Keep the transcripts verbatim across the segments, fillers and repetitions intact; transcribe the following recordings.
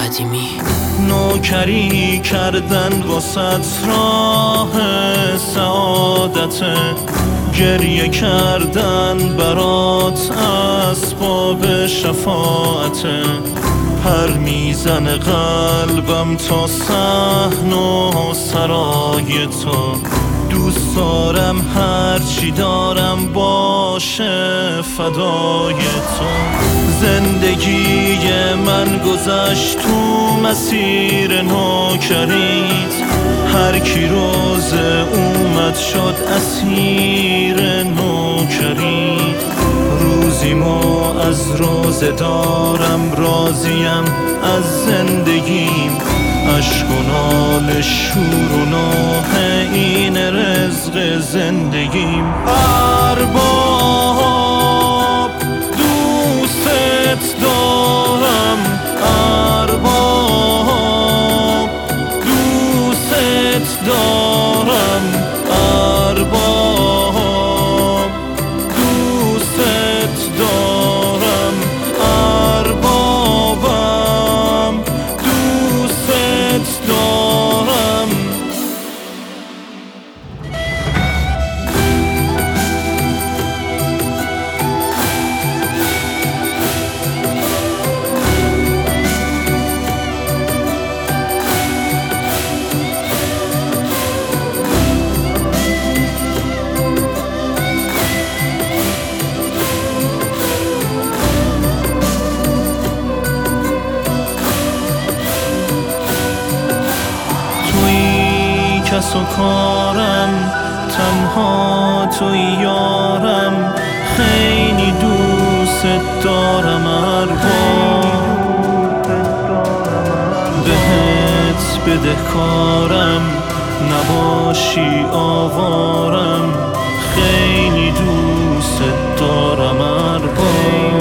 قدیمی. نوکری کردن واسط راه سعادت، گریه کردن برات اسباب شفاعت. پر میزنه قلبم تا صحن و سرای تو، دوست دارم هرچی دارم باشه فدای تو. زندگی من گذشت تو مسیر نوکریت، هر کی روز اومد شد اسیر نوکریت. روزیمو از روزه دارم راضیم از زندگیم، عشق و نال شور و نوح این رزق زندگیم. ارباب دوست دارم، ارباب دوست دارم، ارباب دوست دارم، اربابم دوست دارم. کس و کارم، تنها توی یارم، خیلی دوست دارم ارباب. بهت بدهکارم، نباشی آوارم، خیلی دوست دارم ارباب.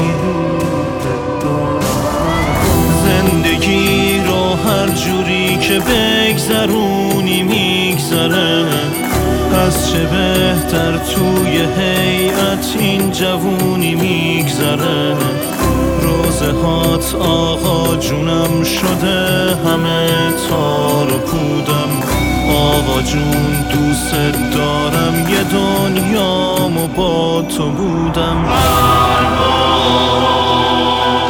زندگی رو هر جوری که بگذرونی میگذره، پس چه بهتر توی هیئت این جوونی میگذره. روزه هات آقا جونم شده همه تار و پودم، آقا جون دوست دارم یه دنیامو با تو بودم.